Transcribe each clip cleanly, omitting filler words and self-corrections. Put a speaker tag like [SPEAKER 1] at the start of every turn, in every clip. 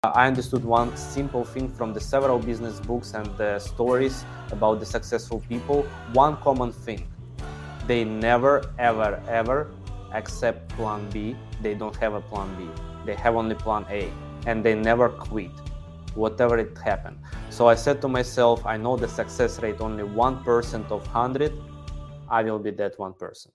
[SPEAKER 1] I understood one simple thing from the several business books and the stories about the successful people. One common thing: they never, ever, ever accept plan B. They don't have a plan B. They have only plan A, and they never quit, whatever it happened. So I said to myself, I know the success rate only 1% of 100. I will be that 1%.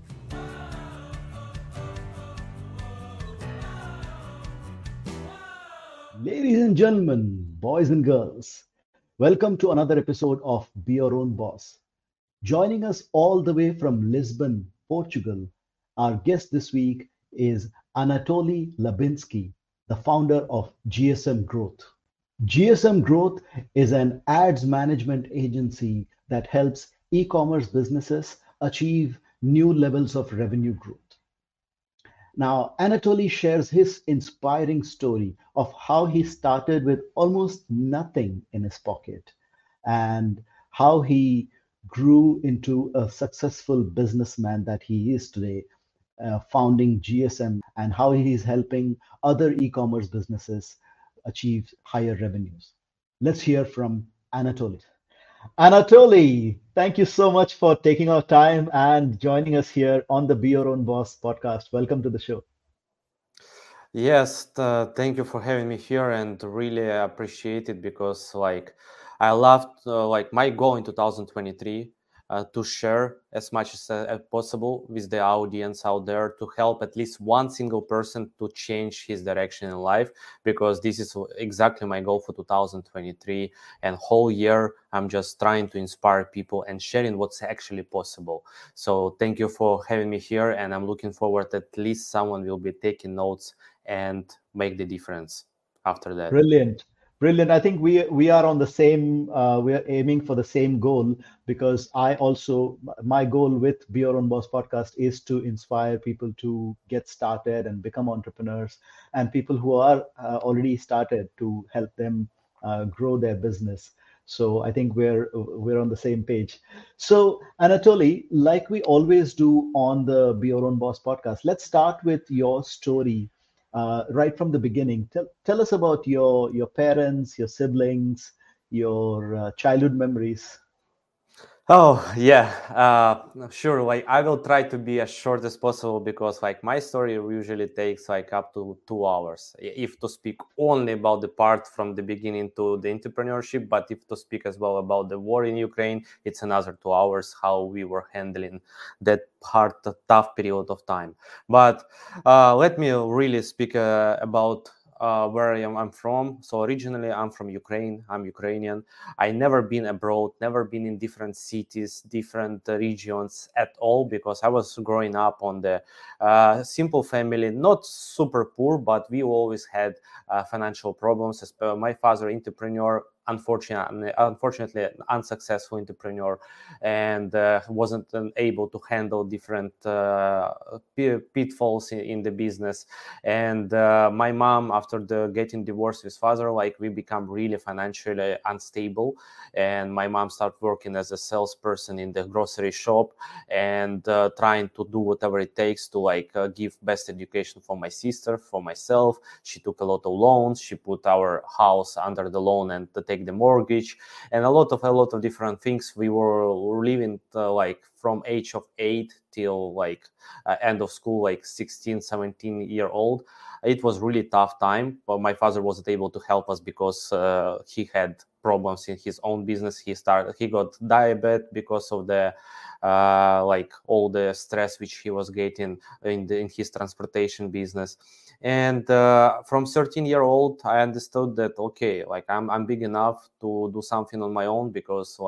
[SPEAKER 2] Ladies and gentlemen, boys and girls, welcome to another episode of Be Your Own Boss. Joining us all the way from Lisbon, Portugal, our guest this week is Anatoly Labinsky, the founder of GSM Growth. GSM Growth is an ads management agency that helps e commerce businesses achieve new levels of revenue growth. Now, Anatoly shares his inspiring story of how he started with almost nothing in his pocket and how he grew into a successful businessman that he is today, founding GSM, and how he is helping other e commerce businesses achieve higher revenues. Let's hear from Anatoly. Anatoly, thank you so much for taking our time and joining us here on the Be Your Own Boss podcast. Welcome to the show.
[SPEAKER 1] Yes, thank you for having me here, and really appreciate it because I loved my goal in 2023 to share as much as possible with the audience out there to help at least one single person to change his direction in life, because this is exactly my goal for 2023, and whole year I'm just trying to inspire people and sharing what's actually possible. So thank you for having me here, and I'm looking forward at least someone will be taking notes and make the difference after that.
[SPEAKER 2] Brilliant. Brilliant. I think we are on the same we are aiming for the same goal because I also my goal with Be Your Own Boss podcast is to inspire people to get started and become entrepreneurs, and people who are already started to help them grow their business. So I think we're on the same page. So Anatoly, like we always do on the Be Your Own Boss podcast, let's start with your story right from the beginning. Tell us about your parents, your siblings, your childhood memories.
[SPEAKER 1] Oh yeah, sure. Like I will try to be as short as possible because my story usually takes up to 2 hours. If to speak only about the part from the beginning to the entrepreneurship, but if to speak as well about the war in Ukraine, it's another 2 hours how we were handling that hard, tough period of time. But let me really speak about where I'm from. So originally I'm from Ukraine. I'm Ukrainian. I never been abroad, never been in different cities, different regions at all, because I was growing up on the simple family, not super poor, but we always had financial problems. My father, entrepreneur, unfortunately an unsuccessful entrepreneur, and wasn't able to handle different pitfalls in the business. And my mom, after the getting divorced with father, we become really financially unstable, and my mom started working as a salesperson in the grocery shop and trying to do whatever it takes to give best education for my sister, for myself. She took a lot of loans. She put our house under the loan and to take the mortgage, and a lot of different things. We were living from age of 8 till end of school, 16, 17-year-old. It was really tough time, but my father wasn't able to help us because he had problems in his own business. He got diabetes because of the all the stress which he was getting in his transportation business. And from 13-year-old, I understood that okay, I'm big enough to do something on my own, because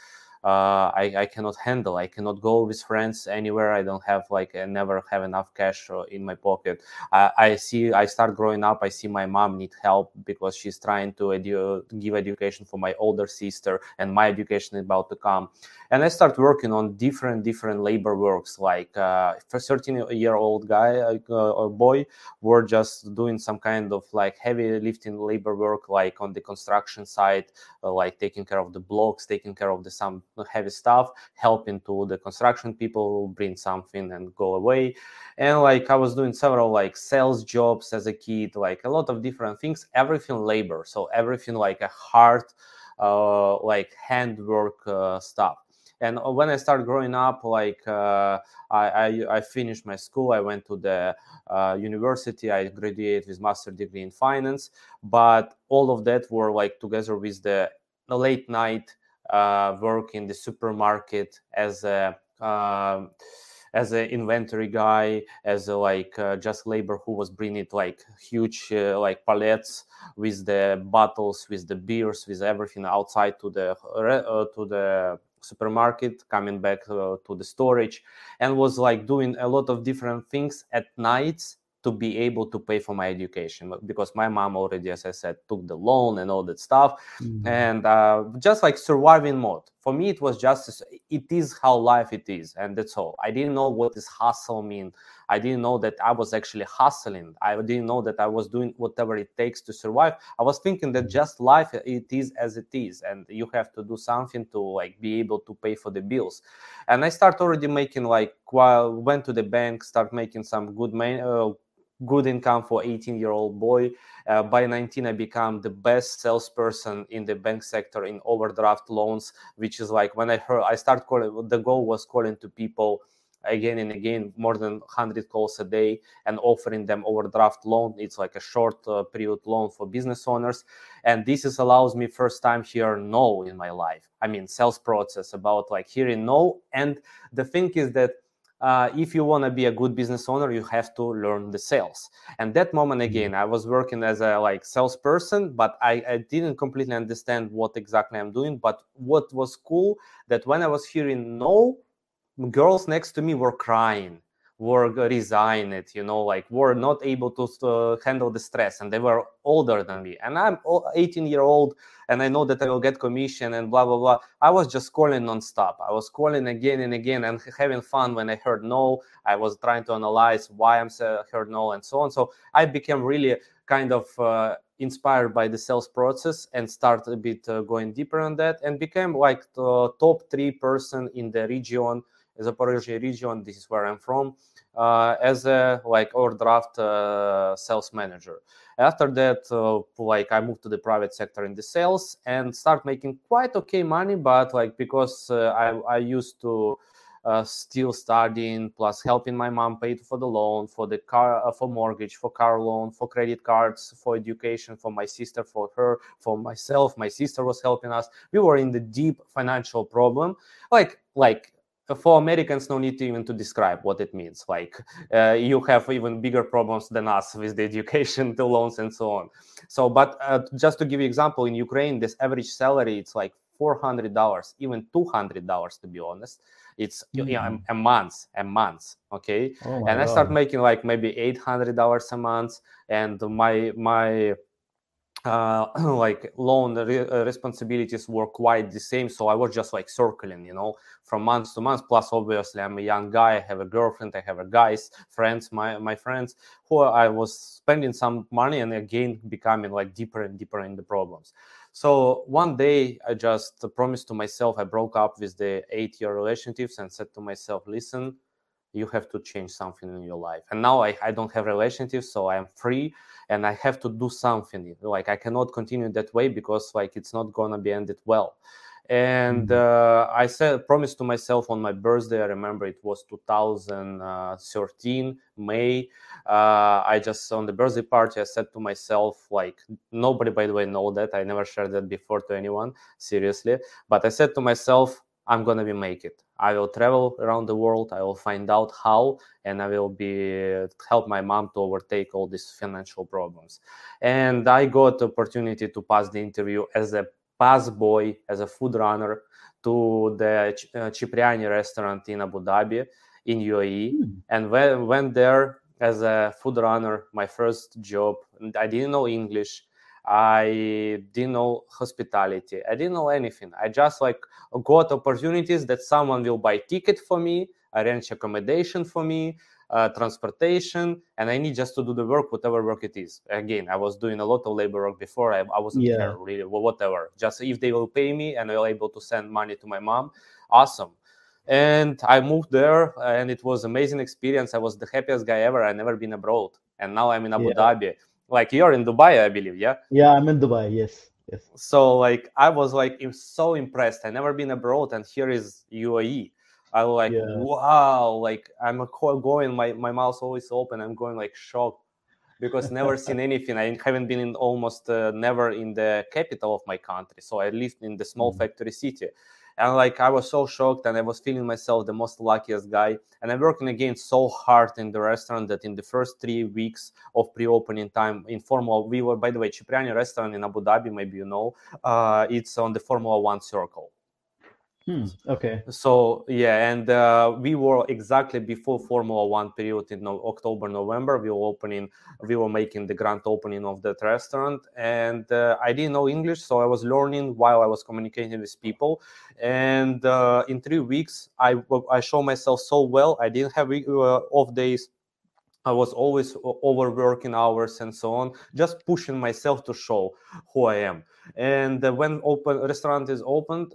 [SPEAKER 1] I cannot handle. I cannot go with friends anywhere. I don't have I never have enough cash in my pocket. I start growing up. I see my mom need help because she's trying to give education for my older sister, and my education is about to come. And I start working on different labor works. For 13-year-old guy, a boy, were just doing some kind of heavy lifting labor work, on the construction site, taking care of the blocks, taking care of the some heavy stuff, helping to the construction people, bring something and go away. And like I was doing several like sales jobs as a kid, like a lot of different things, everything labor. So everything like a hard, like handwork stuff. And when I started growing up, like I finished my school, I went to the university, I graduated with master's degree in finance, but all of that were like together with the late night work in the supermarket as an inventory guy, as a like just labor who was bringing like huge like pallets with the bottles, with the beers, with everything outside to the supermarket, coming back to the storage, and was like doing a lot of different things at nights to be able to pay for my education, because my mom already, as I said, took the loan and all that stuff. And just like surviving mode for me, it was just, it is how life it is, and that's all. I didn't know what this hustle mean. I didn't know that I was actually hustling. I didn't know that I was doing whatever it takes to survive. I was thinking that just life, it is as it is, and you have to do something to like be able to pay for the bills. And I start already making like, went to the bank, start making some good income for 18-year-old boy. By 19, I become the best salesperson in the bank sector in overdraft loans, which is like when I start calling, the goal was calling to people again and again, more than 100 calls a day, and offering them overdraft loan. It's like a short period loan for business owners. And this allows me first time hear no in my life. I mean, sales process about like hearing no. And the thing is that if you want to be a good business owner, you have to learn the sales. And that moment again, I was working as a like salesperson, but I didn't completely understand what exactly I'm doing. But what was cool, that when I was hearing no, girls next to me were crying, were resigned, like were not able to handle the stress, and they were older than me, and I'm 18-year-old, and I know that I will get commission and blah blah blah. I was just calling nonstop. I was calling again and again and having fun. When I heard no, I was trying to analyze why I'm heard no and so on. So I became really kind of inspired by the sales process and started a bit going deeper on that, and became like the top 3 person in the region, Zaporozhye region. This is where I'm from, as a like overdraft sales manager. After that, like I moved to the private sector in the sales and start making quite okay money, but like because I used to still studying, plus helping my mom pay for the loan, for the car, for mortgage, for car loan, for credit cards, for education, for my sister, for her, for myself. My sister was helping us. We were in the deep financial problem, like for Americans, no need to even to describe what it means. Like you have even bigger problems than us with the education, the loans, and so on. So, but just to give you an example, in Ukraine, this average salary, it's like $400, even $200, to be honest. It's a month, okay?
[SPEAKER 2] Oh
[SPEAKER 1] and I
[SPEAKER 2] God.
[SPEAKER 1] start making like maybe $800 a month, and my like loan responsibilities were quite the same. So I was just like circling, from month to month. Plus, obviously, I'm a young guy. I have a girlfriend. I have a guys, friends, my friends, who I was spending some money, and again becoming like deeper and deeper in the problems. So one day I just promised to myself, I broke up with the 8-year relationships and said to myself, listen, you have to change something in your life. And now I don't have relationships, so I'm free, and I have to do something. Like I cannot continue that way, because like it's not gonna be ended well. And I promised to myself on my birthday. I remember it was 2013 May. I just, on the birthday party, I said to myself, like, nobody, by the way, know that. I never shared that before to anyone, seriously. But I said to myself, I'm gonna make it. I will travel around the world. I will find out how, and I will help my mom to overtake all these financial problems. And I got the opportunity to pass the interview as a pass boy, as a food runner, to the Cipriani restaurant in Abu Dhabi, in UAE, and went there as a food runner. My first job. I didn't know English. I didn't know hospitality. I didn't know anything. I just like got opportunities that someone will buy ticket for me, arrange accommodation for me, transportation, and I need just to do the work, whatever work it is. Again, I was doing a lot of labor work before. I wasn't care really, whatever. Just if they will pay me and I'll able to send money to my mom, awesome. And I moved there, and it was amazing experience. I was the happiest guy ever. I never been abroad, and now I'm in Abu Dhabi. Like you're in Dubai, I believe, yeah?
[SPEAKER 2] Yeah, I'm in Dubai. Yes.
[SPEAKER 1] So like I was like so impressed. I never been abroad, and here is UAE. I was like, wow, like I'm going, my mouth always open. I'm going like shocked because never seen anything. I haven't been in almost never in the capital of my country. So I lived in the small factory city. And like I was so shocked, and I was feeling myself the most luckiest guy. And I'm working again so hard in the restaurant that in the first 3 weeks of pre-opening time in Formula, we were, by the way, Cipriani restaurant in Abu Dhabi, maybe you know, it's on the Formula One circle.
[SPEAKER 2] Okay.
[SPEAKER 1] So yeah, and we were exactly before Formula One period in October, November. We were making the grand opening of that restaurant, and I didn't know English, so I was learning while I was communicating with people. And in 3 weeks, I showed myself so well. I didn't have off days. I was always overworking hours and so on, just pushing myself to show who I am. And when restaurant is opened,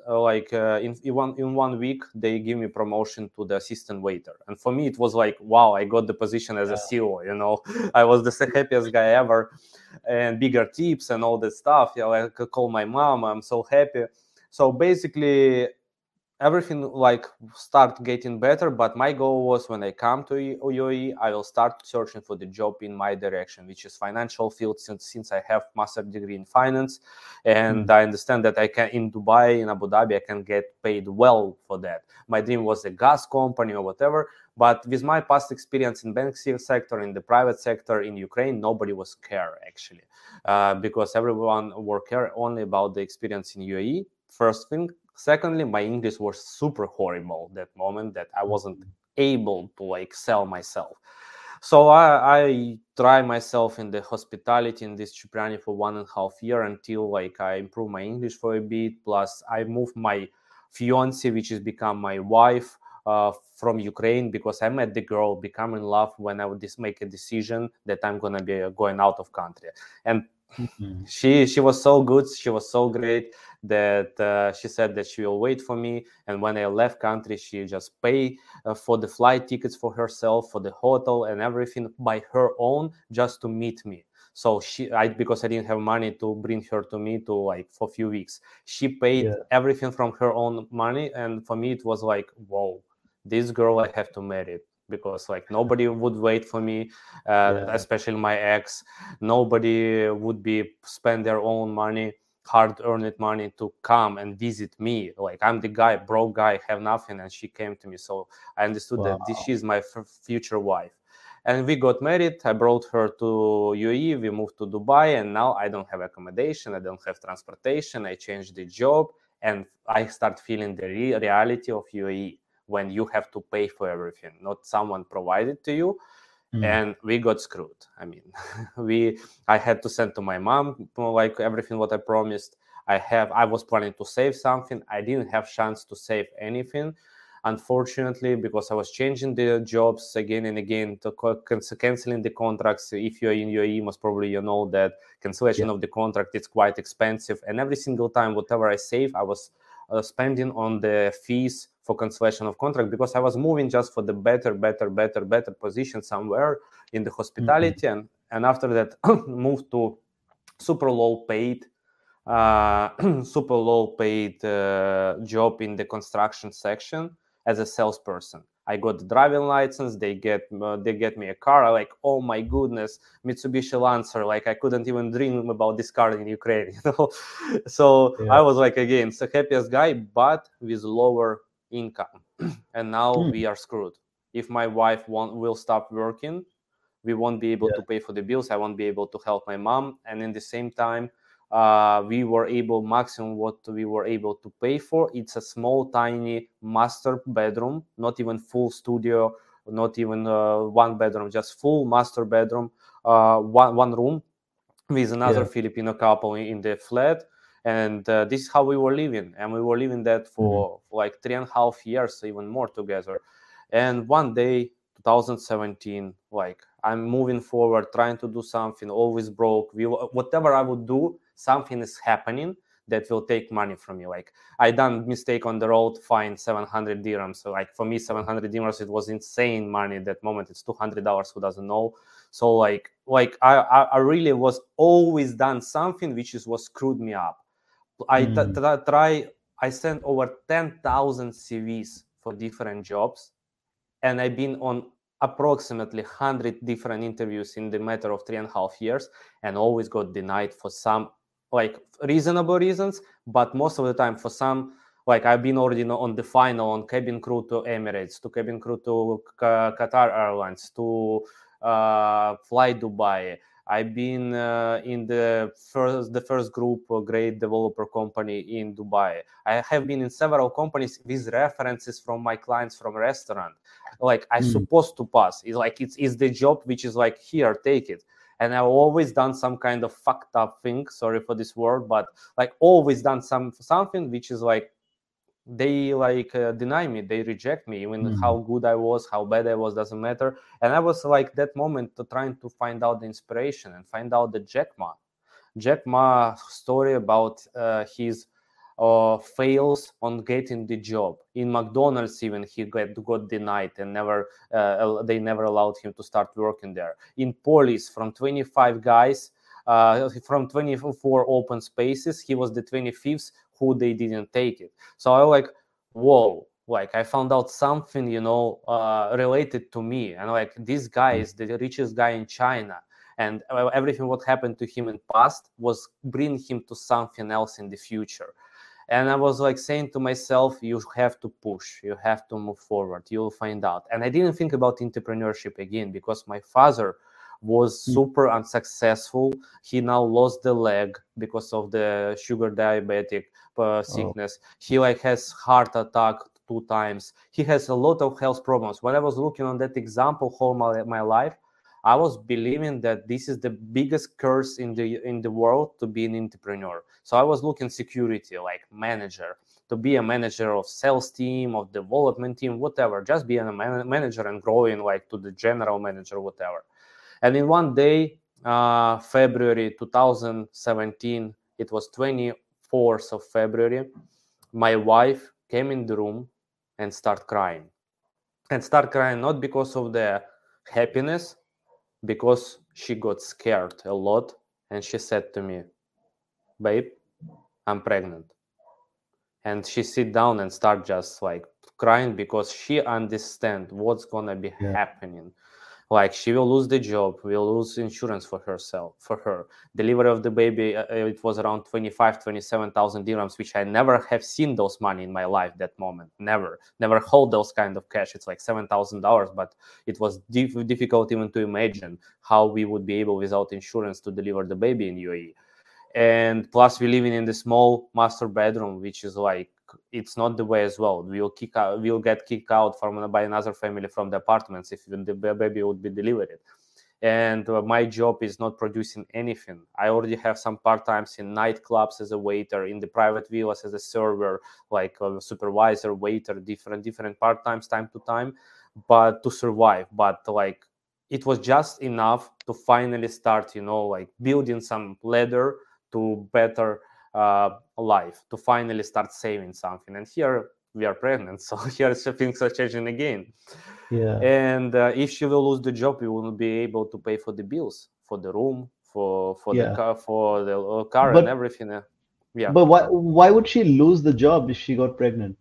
[SPEAKER 1] in 1 week, they give me promotion to the assistant waiter. And for me, it was like, wow, I got the position as a CEO. You know, I was the happiest guy ever, and bigger tips and all that stuff. You know, I could call my mom. I'm so happy. So basically, everything like start getting better, but my goal was when I come to UAE, I will start searching for the job in my direction, which is financial field, since I have master degree in finance, and I understand that I can in Dubai, in Abu Dhabi, I can get paid well for that. My dream was a gas company or whatever, but with my past experience in banking sector, in the private sector in Ukraine, nobody was care actually, because everyone were care only about the experience in UAE. First thing. Secondly, my English was super horrible that moment, that I wasn't able to like sell myself. So I try myself in the hospitality in this Cipriani for 1.5 years until like I improve my English for a bit. Plus I moved my fiance, which has become my wife, from Ukraine, because I met the girl, become in love when I would make a decision that I'm gonna be going out of country. And she was so good, she was so great that she said that she will wait for me, and when I left country, she just paid for the flight tickets for herself, for the hotel and everything by her own, just to meet me. So because I didn't have money to bring her to me to like for a few weeks, she paid everything from her own money, and for me it was like, whoa, this girl I have to marry, because like nobody would wait for me, especially my ex. Nobody would be spend their own money, hard-earned money, to come and visit me. Like I'm the guy, broke guy, have nothing, and she came to me. So I understood that she's my future wife. And we got married. I brought her to UAE. We moved to Dubai, and now I don't have accommodation. I don't have transportation. I changed the job, and I start feeling the reality of UAE, when you have to pay for everything, not someone provided to you. And we got screwed. I mean, I had to send to my mom like everything what I promised. I was planning to save something. I didn't have chance to save anything, unfortunately, because I was changing the jobs again and again, to canceling the contracts. If you're in UAE, most probably you know that cancellation of the contract is quite expensive. And every single time, whatever I save, I was spending on the fees for cancellation of contract, because I was moving just for the better position somewhere in the hospitality. And after that, moved to super low paid job in the construction section as a salesperson. I got the driving license. They get me a car. Like, oh my goodness, Mitsubishi Lancer. Like I couldn't even dream about this car in Ukraine. You know, so I was like, again, the happiest guy, but with lower income. And now we are screwed. If my wife will stop working, we won't be able to pay for the bills. I won't be able to help my mom. And in the same time, maximum what we were able to pay for, it's a small, tiny master bedroom, not even full studio, not even one bedroom, just full master bedroom, one room with another Filipino couple in the flat. And this is how we were living. And we were living that for like 3.5 years, even more together. And one day, 2017, like I'm moving forward, trying to do something, always broke. Whatever I would do, something is happening that will take money from me. Like I done mistake on the road, fine, 700 dirhams. So like for me, 700 dirhams, it was insane money at that moment. It's $200, who doesn't know? So like I really was always done something which was screwed me up. I sent over 10,000 CVs for different jobs, and I've been on approximately 100 different interviews in the matter of 3.5 years, and always got denied for some like reasonable reasons, but most of the time for some, like I've been already on the final on cabin crew to Emirates, to cabin crew to Qatar Airlines, to Fly Dubai. I've been in the first group great developer company in Dubai. I have been in several companies with references from my clients from restaurant. Like I supposed to pass. It's like it's the job which is like, here, take it. And I've always done some kind of fucked up thing. Sorry for this word, but like always done something which is like they like deny me, they reject me, even how good I was, how bad I was, doesn't matter. And I was like that moment trying to find out the inspiration and find out the Jack Ma story about his fails on getting the job in McDonald's. Even he got denied and they never allowed him to start working there. In police, from 25 guys, from 24 open spaces, he was the 25th who they didn't take it. So I like, whoa, like I found out something, related to me. And like this guy is the richest guy in China. And everything what happened to him in past was bring him to something else in the future. And I was like saying to myself, you have to push, you have to move forward, you'll find out. And I didn't think about entrepreneurship again because my father was super unsuccessful. He now lost the leg because of the sugar diabetic sickness. He like has heart attack 2 times. He has a lot of health problems. When I was looking on that example all my life, I was believing that this is the biggest curse in the world, to be an entrepreneur. So I was looking security, like manager, to be a manager of sales team, of development team, whatever. Just be a manager and growing like to the general manager, whatever. And in one day, February 2017, it was 24th of February, my wife came in the room and started crying. And start crying not because of the happiness, because she got scared a lot. And she said to me, babe, I'm pregnant. And she sit down and start just like crying because she understand what's gonna be happening. Like she will lose the job, will lose insurance for her. Delivery of the baby, it was around 27,000 dirhams, which I never have seen those money in my life that moment. Never hold those kind of cash. It's like $7,000, but it was difficult even to imagine how we would be able without insurance to deliver the baby in UAE. And plus we living in the small master bedroom, which is like, it's not the way as well. We'll get kicked out by another family from the apartments if even the baby would be delivered. And my job is not producing anything. I already have some part-times in nightclubs as a waiter, in the private villas as a server, like a supervisor, waiter, different part-times time to time, but to survive. But like it was just enough to finally start, like building some ladder to better life, to finally start saving something. And here we are pregnant, so here things are changing again. And if she will lose the job, we won't be able to pay for the bills, for the room, for the car, and everything.
[SPEAKER 2] But why would she lose the job if she got pregnant?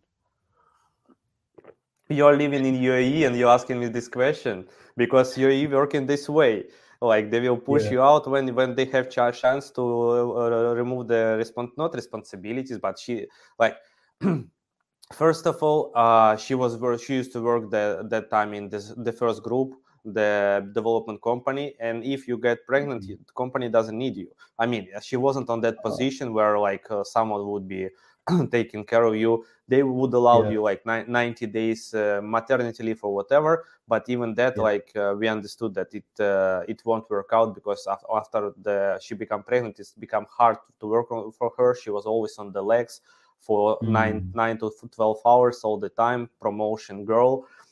[SPEAKER 1] You're living in UAE and you're asking me this question because UAE working this way. Like they will push you out when they have chance to remove the not responsibilities, but she like first of all, she used to work that time in the first group, the development company, and if you get pregnant, the company doesn't need you. I mean, she wasn't on that position where like someone would be taking care of you. They would allow you like 90 days maternity leave or whatever, but even that like we understood that it won't work out because after she became pregnant, it's become hard to work for her. She was always on the legs for 9 to 12 hours all the time, promotion girl.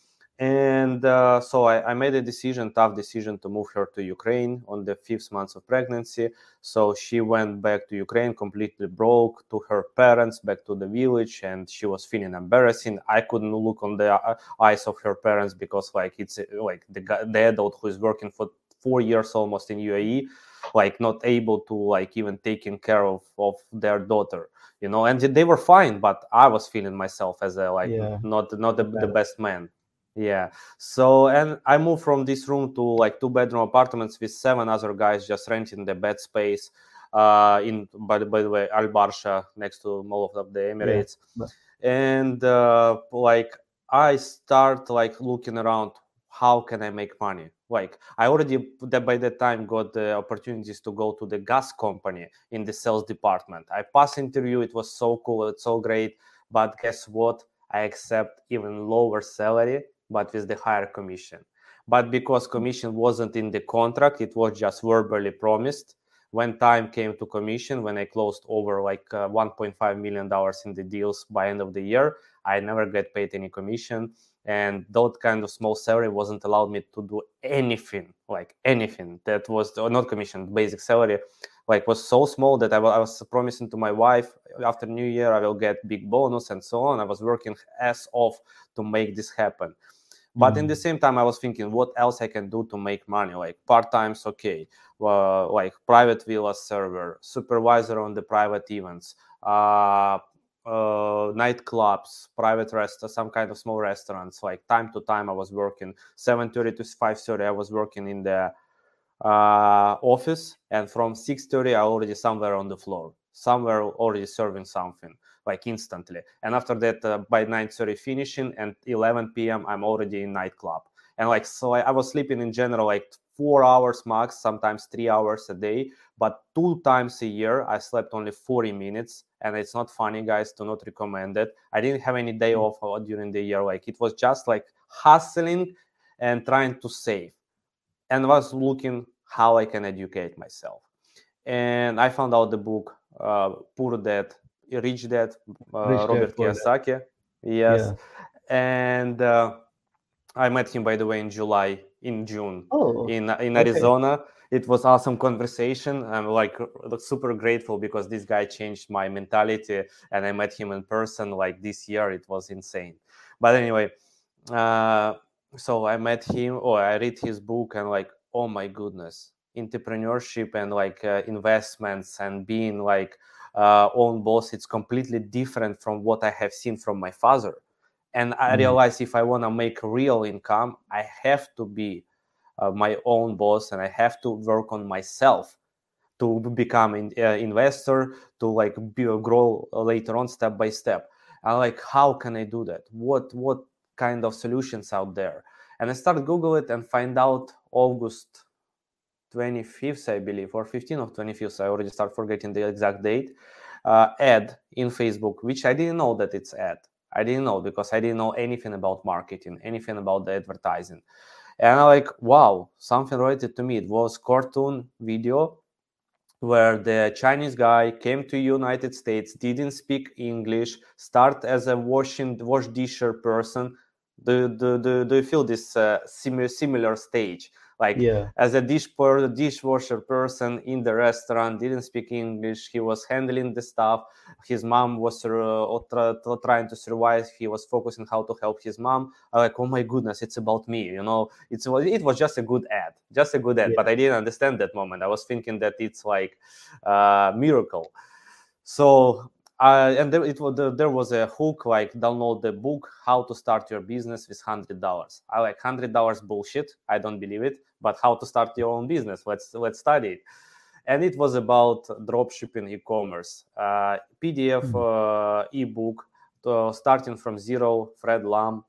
[SPEAKER 1] And so I made a tough decision to move her to Ukraine on the 5th month of pregnancy. So she went back to Ukraine completely broke, to her parents, back to the village, and she was feeling embarrassing. I couldn't look on the eyes of her parents because like it's like the adult who is working for 4 years almost in UAE, like not able to like even taking care of their daughter, you know, and they were fine, but I was feeling myself as a like not the best man. Yeah. So, and I moved from this room to like 2-bedroom apartments with 7 other guys just renting the bed space in, by the way, Al Barsha, next to Mall of the Emirates.
[SPEAKER 2] Yeah.
[SPEAKER 1] And like I start like looking around, how can I make money? Like I already by that time got the opportunities to go to the gas company in the sales department. I passed interview. It was so cool. It's so great. But guess what? I accept even lower salary, but with the higher commission. But because commission wasn't in the contract, it was just verbally promised. When time came to commission, when I closed over like $1.5 million in the deals by end of the year, I never get paid any commission. And that kind of small salary wasn't allowed me to do anything, like anything. That was not commission, basic salary, like was so small that I was promising to my wife after New Year I will get big bonus and so on. I was working ass off to make this happen. But in the same time, I was thinking, what else I can do to make money? Like part-time's okay, like private villa server, supervisor on the private events, nightclubs, private restaurants, some kind of small restaurants. Like time to time, I was working 7:30 to 5:30. I was working in the office, and from 6:30, I already somewhere on the floor, somewhere already serving something like instantly. And after that, by 9:30 finishing, and 11 p.m. I'm already in nightclub. And like so, I was sleeping in general like 4 hours max, sometimes 3 hours a day. But 2 times a year, I slept only 40 minutes. And it's not funny, guys. Do not recommend it. I didn't have any day off during the year. Like it was just like hustling and trying to save. And was looking how I can educate myself. And I found out the book Poor Dad, Rich Dad, Robert Kiyosaki. Yes. Yeah. And I met him, by the way, in June, in Arizona. Okay. It was awesome conversation. I'm like super grateful because this guy changed my mentality, and I met him in person like this year. It was insane. But anyway, so I met him, or I read his book, and like, oh my goodness, entrepreneurship and like investments and being like own boss, it's completely different from what I have seen from my father. And I realized if I want to make real income, I have to be my own boss, and I have to work on myself to become an investor, to like grow later on step by step. And like, how can I do that? What kind of solutions out there? And I started Google it and find out August 25th, I believe, or 15th of 25th. I already start forgetting the exact date. Ad in Facebook, which I didn't know that it's ad. I didn't know because I didn't know anything about marketing, anything about the advertising. And I'm like, wow, something related to me. It was cartoon video where the Chinese guy came to United States, didn't speak English, start as a wash disher person. Do you feel this similar stage? Like as a dishwasher person in the restaurant, didn't speak English. He was handling the stuff. His mom was trying to survive. He was focusing how to help his mom. I'm like, oh my goodness, it's about me. You know, it was just a good ad, But I didn't understand that moment. I was thinking that it's like a miracle. So and there was a hook, like download the book How to Start Your Business with $100. I like $100 bullshit. I don't believe it. But how to start your own business? Let's study it. And it was about dropshipping, e-commerce, PDF ebook, starting from zero. Fred Lam,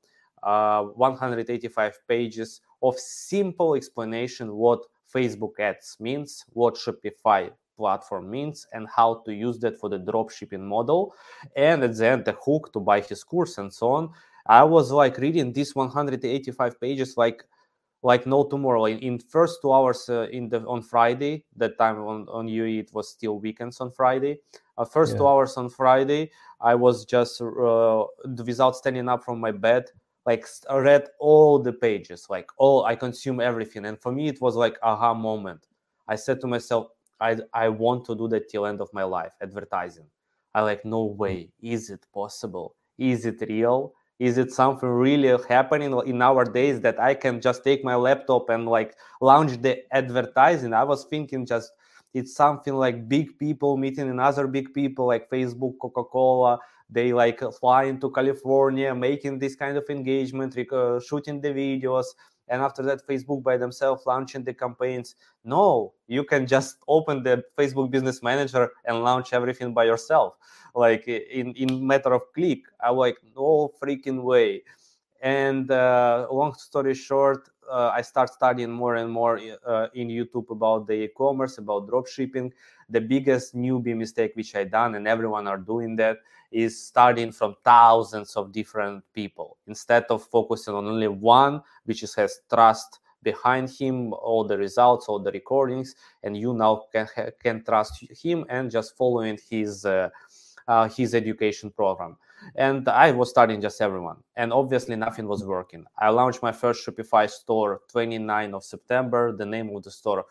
[SPEAKER 1] 185 pages of simple explanation what Facebook ads means, what Shopify platform means, and how to use that for the dropshipping model. And at the end, the hook to buy his course and so on. I was like reading these 185 pages like no tomorrow. In first 2 hours on Friday, that time on UAE it was still weekends on Friday. First 2 hours on Friday, I was just without standing up from my bed, like read all the pages, like I consume everything. And for me, it was like aha moment. I said to myself, I want to do that till end of my life, advertising. I like, no way. Is it possible? Is it real? Is it something really happening in nowadays that I can just take my laptop and like launch the advertising? I was thinking just it's something like big people meeting another big people like Facebook, Coca-Cola. They like flying to California, making this kind of engagement, shooting the videos, and after that Facebook by themselves launching the campaigns. No, you can just open the Facebook Business Manager and launch everything by yourself, like in matter of click. I like, no freaking way. And long story short, I start studying more and more in YouTube about the e-commerce, about drop shipping. The biggest newbie mistake which I done, and everyone are doing that, is starting from thousands of different people instead of focusing on only one, which has trust behind him, all the results, all the recordings, and you now can trust him and just following his education program. And I was studying just everyone, and obviously nothing was working. I launched my first Shopify store 29 of September. The name of the store,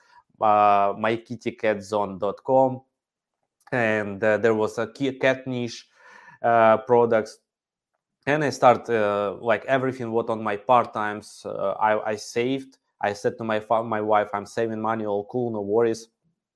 [SPEAKER 1] mykittycatzone.com, and there was a cat niche products. And I start like everything what on my part times. I saved. I said to my wife, I'm saving money, all cool, no worries.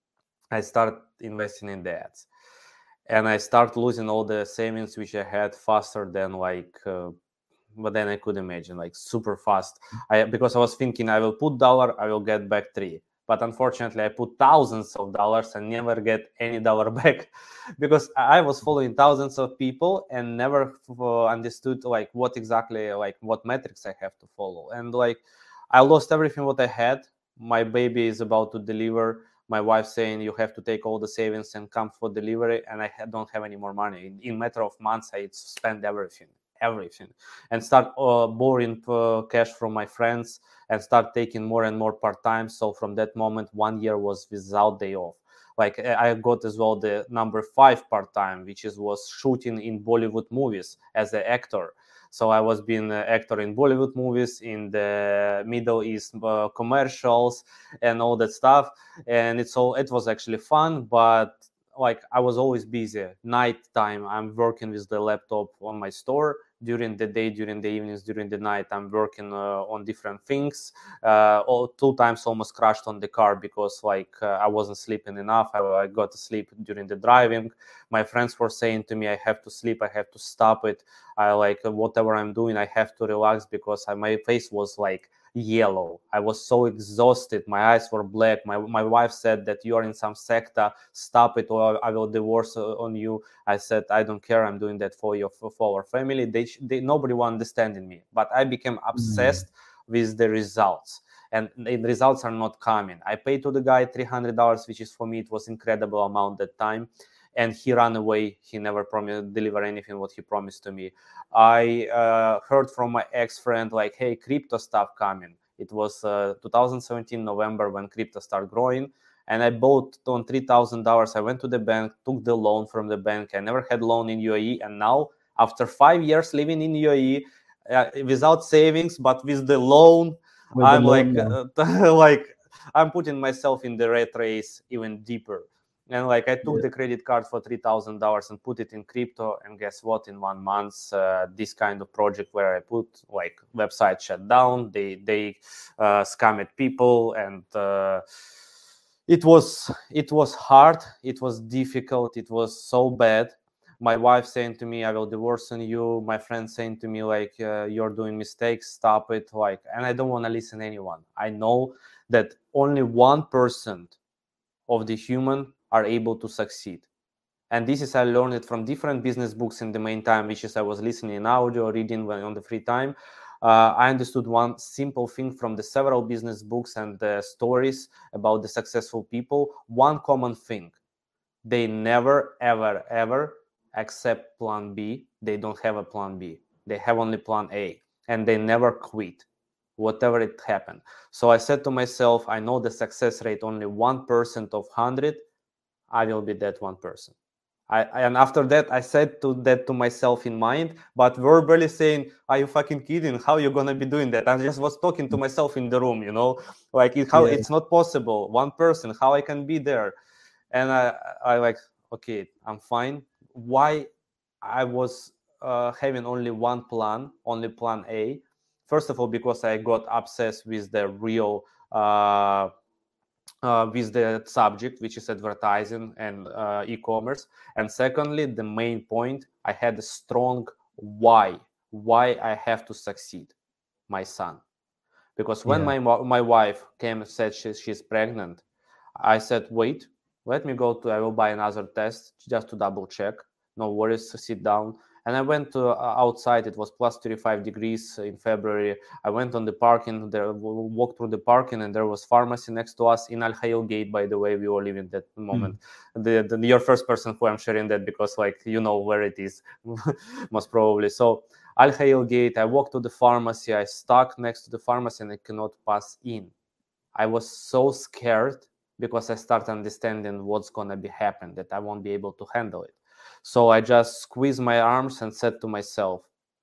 [SPEAKER 1] I start investing in the ads, and I start losing all the savings which I had faster than like but then I could imagine, like super fast. Because I was thinking I will put dollar, I will get back $3. But unfortunately, I put thousands of dollars and never get any dollar back, because I was following thousands of people and never understood like what exactly, like what metrics I have to follow. And like I lost everything what I had. My baby is about to deliver. My wife saying you have to take all the savings and come for delivery, and I don't have any more money. In matter of months, I spend everything, and start borrowing cash from my friends and start taking more and more part-time. So from that moment, 1 year was without day off. Like I got as well the number 5 part-time, which was shooting in Bollywood movies as an actor. So I was being an actor in Bollywood movies, in the Middle East commercials, and all that stuff. And it was actually fun, but like I was always busy. Night time, I'm working with the laptop on my store. During the day, during the evenings, during the night, I'm working on different things. 2 times almost crashed on the car because like I wasn't sleeping enough. I got to sleep during the driving. My friends were saying to me, I have to sleep, I have to stop it. I like whatever I'm doing, I have to relax, because my face was like yellow. I was so exhausted. My eyes were black. My wife said that you are in some secta. Stop it, or I will divorce on you. I said I don't care. I'm doing that for our family. They nobody was understanding me. But I became obsessed with the results, and the results are not coming. I paid to the guy $300, which is for me it was incredible amount that time. And he ran away. He never promised deliver anything what he promised to me. I heard from my ex-friend like, hey, crypto stuff coming. It was 2017 November when crypto started growing, and I bought on $3,000. I went to the bank, took the loan from the bank. I never had loan in UAE, and now after 5 years living in UAE, without savings but with the loan, I'm like I'm putting myself in the rat race even deeper. And like I took the credit card for $3,000 and put it in crypto, and guess what? In 1 month, this kind of project where I put like website shut down, they scammed people, and it was hard, it was difficult, it was so bad. My wife saying to me, I will divorce on you. My friend saying to me like, you're doing mistakes, stop it. Like, and I don't want to listen to anyone. I know that only 1% of the human are able to succeed. And this is I learned it from different business books in the meantime, which is I was listening in audio, reading when on the free time. I understood one simple thing from the several business books and the stories about the successful people. One common thing: they never, ever, ever accept plan B. They don't have a plan B. They have only plan A, and they never quit, whatever it happened. So I said to myself, I know the success rate only 1% of 100. I will be that 1%. And after that, I said to myself in mind, but verbally saying, "Are you fucking kidding? How are you gonna be doing that?" I just was talking to myself in the room, like how
[SPEAKER 2] Yeah.
[SPEAKER 1] it's not possible. One person, how I can be there? And I like, okay, I'm fine. Why I was having only one plan, only plan A. First of all, because I got obsessed with the real. With the subject, which is advertising and e-commerce. And secondly, the main point, I had a strong why I have to succeed, my son. Because when
[SPEAKER 2] Yeah.
[SPEAKER 1] my wife came and said she's pregnant, I said, wait, let me go I will buy another test just to double check. No worries, sit down. And I went outside. It was plus 35 degrees in February. I went on the parking, there, walked through the parking, and there was pharmacy next to us in Al Hayel Gate, by the way, we were living that moment. You're first person who I'm sharing that because, like, you know where it is, most probably. So Al Hayel Gate, I walked to the pharmacy, I stuck next to the pharmacy, and I cannot pass in. I was so scared because I start understanding what's gonna be happen, that I won't be able to handle it. So I just squeezed my arms and said to myself,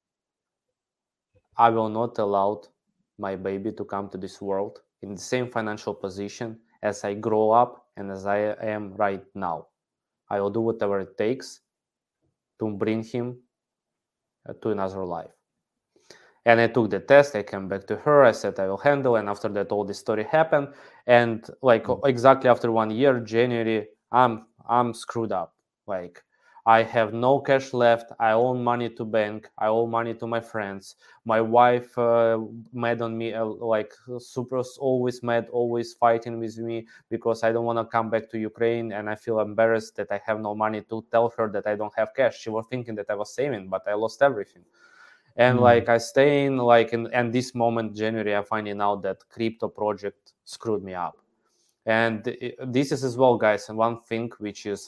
[SPEAKER 1] I will not allow my baby to come to this world in the same financial position as I grow up and as I am right now. I will do whatever it takes to bring him to another life. And I took the test. I came back to her. I said I will handle. And after that, all this story happened. And like exactly after 1 year, January, I'm screwed up. Like I have no cash left. I owe money to bank. I owe money to my friends. My wife mad on me, like super, always mad, always fighting with me because I don't want to come back to Ukraine, and I feel embarrassed that I have no money to tell her that I don't have cash. She was thinking that I was saving, but I lost everything. And like I stay in like in this moment, January, I'm finding out that crypto project screwed me up. And this is as well, guys, and one thing which is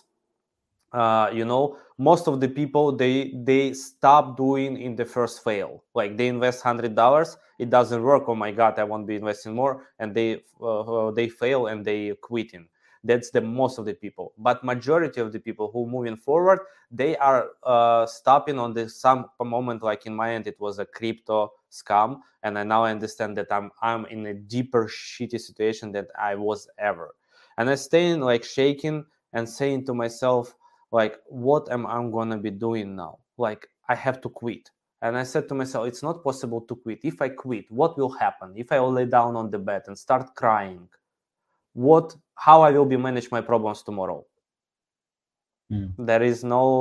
[SPEAKER 1] most of the people they stop doing in the first fail. Like they invest $100, it doesn't work, oh my god, I won't be investing more, and they fail and they quitting. That's the most of the people. But majority of the people who moving forward, they are stopping on the some moment. Like in my end, it was a crypto scam, and I now understand that I'm in a deeper shitty situation that I was ever. And I staying like shaking and saying to myself, like, what am I gonna be doing now? Like, I have to quit. And I said to myself, it's not possible to quit. If I quit, what will happen? If I will lay down on the bed and start crying, how I will be manage my problems tomorrow? There is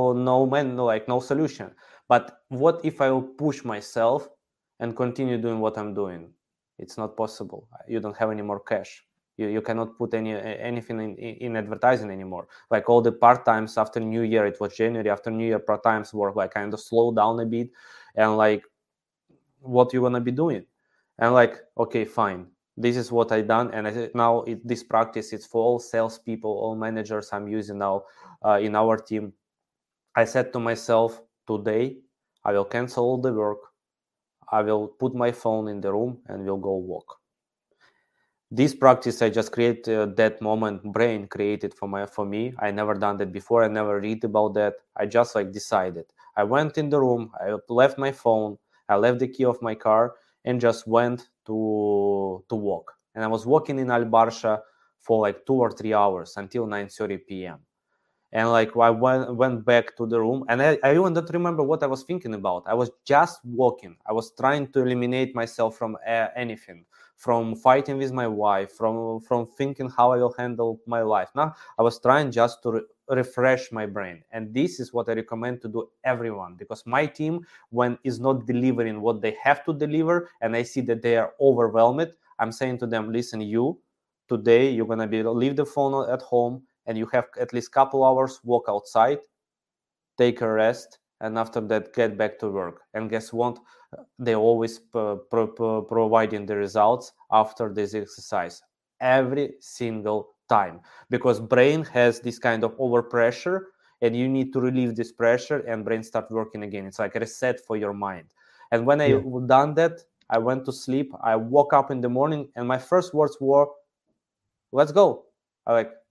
[SPEAKER 1] no solution. But what if I will push myself and continue doing what I'm doing? It's not possible. You don't have any more cash. You cannot put anything in advertising anymore. Like all the part-times after New Year, it was January, after New Year, part-times work like kind of slow down a bit. And like, what you gonna be doing? And like, okay, fine, this is what I done. And now this practice, it's for all salespeople, all managers I'm using now in our team. I said to myself, today I will cancel all the work. I will put my phone in the room and we'll go walk. This practice I just created that moment, brain created for me. I never done that before. I never read about that. I just like decided. I went in the room. I left my phone. I left the key of my car and just went to walk. And I was walking in Al Barsha for like 2 or 3 hours until 9:30 p.m. And like I went back to the room, and I even don't remember what I was thinking about. I was just walking. I was trying to eliminate myself from anything, from fighting with my wife, from thinking how I will handle my life. Now I was trying just to refresh my brain. And this is what I recommend to do everyone, because my team, when is not delivering what they have to deliver, and I see that they are overwhelmed, I'm saying to them, listen, today you're gonna leave the phone at home, and you have at least couple hours, walk outside, take a rest, and after that get back to work. And guess what? They always providing the results after this exercise every single time, because brain has this kind of overpressure, and you need to relieve this pressure and brain start working again. It's like a reset for your mind. And when I done that, I went to sleep. I woke up in the morning and my first words were, let's go. I like,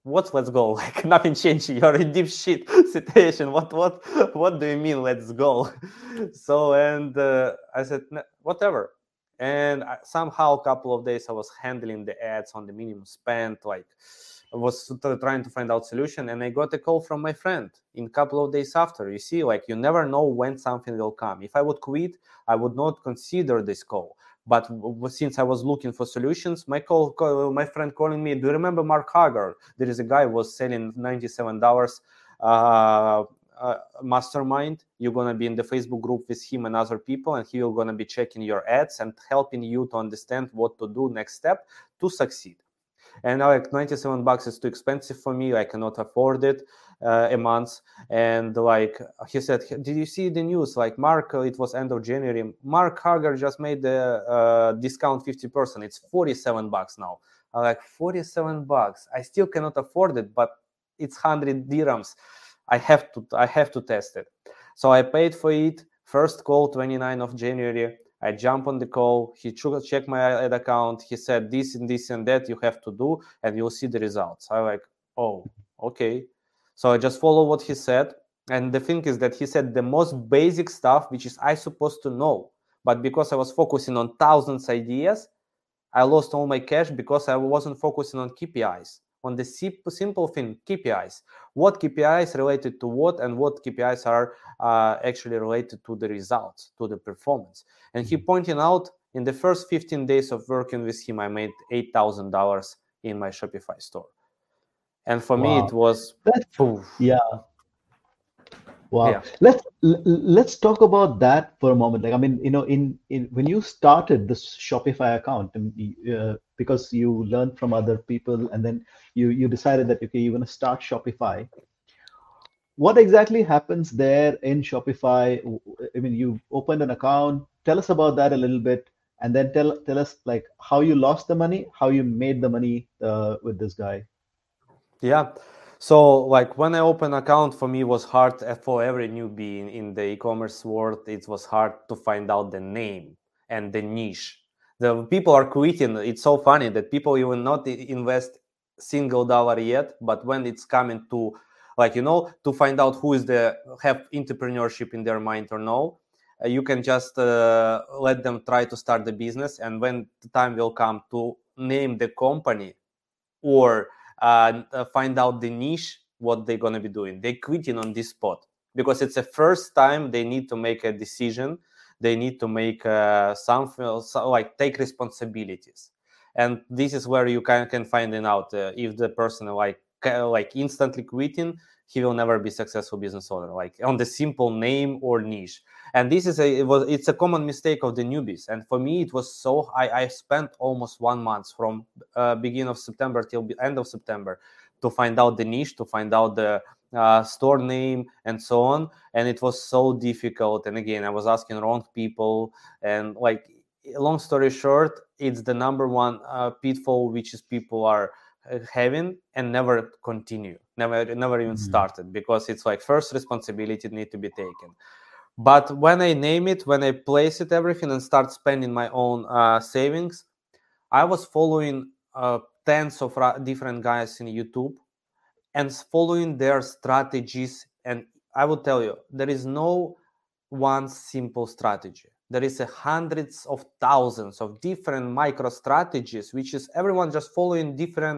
[SPEAKER 1] what let's go? Like nothing changed. You're in deep shit situation. What do you mean let's go? So and I said whatever. And somehow a couple of days I was handling the ads on the minimum spend, like I was trying to find out solution, and I got a call from my friend in a couple of days after. You see, like you never know when something will come. If I would quit, I would not consider this call. But since I was looking for solutions, my friend calling me, do you remember Mark Hagar? There is a guy who was selling $97 mastermind. You're going to be in the Facebook group with him and other people, and he will going to be checking your ads and helping you to understand what to do next step to succeed. And like $97 is too expensive for me. I cannot afford it a month. And like he said, did you see the news? Like Mark, it was end of January. Mark Hagar just made the discount 50%. It's $47 now. I'm like, $47. I still cannot afford it, but it's 100 dirhams. I have to test it. So I paid for it. First call, 29th of January. I jump on the call. He checked my ad account. He said this and this and that you have to do, and you'll see the results. I'm like, oh, okay. So I just follow what he said. And the thing is that he said the most basic stuff, which is I supposed to know. But because I was focusing on thousands ideas, I lost all my cash because I wasn't focusing on KPIs. On the simple thing, KPIs. What KPIs related to what, and what KPIs are actually related to the results, to the performance. And he pointed out in the first 15 days of working with him, I made $8,000 in my Shopify store. And for me, it was
[SPEAKER 2] yeah. Wow. Yeah. Let's talk about that for a moment. Like, I mean, in when you started this Shopify account, because you learned from other people, and then you decided that okay, you're going to start Shopify. What exactly happens there in Shopify? I mean, you opened an account. Tell us about that a little bit, and then tell us like how you lost the money, how you made the money with this guy.
[SPEAKER 1] Yeah. So like when I opened account, for me, it was hard for every newbie in the e-commerce world. It was hard to find out the name and the niche. The people are quitting. It's so funny that people even not invest $1 yet, but when it's coming to like, to find out who is have entrepreneurship in their mind or no, you can just let them try to start the business. And when the time will come to name the company or find out the niche, what they're going to be doing, they quitting on this spot because it's the first time they need to make a decision. They need to make something like take responsibilities, and this is where you can find out if the person like instantly quitting, he will never be successful business owner, like on the simple name or niche. And this is it's a common mistake of the newbies. And for me, it was so I spent almost 1 month from beginning of September till end of September to find out the niche, to find out the store name and so on. And it was so difficult. And again, I was asking wrong people. And like, long story short, it's the number one pitfall which is people are having and never continue, never even started, because it's like first responsibility need to be taken. But when I name it, when I place it everything and start spending my own savings, I was following tens of different guys in YouTube and following their strategies. And I will tell you, there is no one simple strategy. There is hundreds of thousands of different micro strategies, which is everyone just following different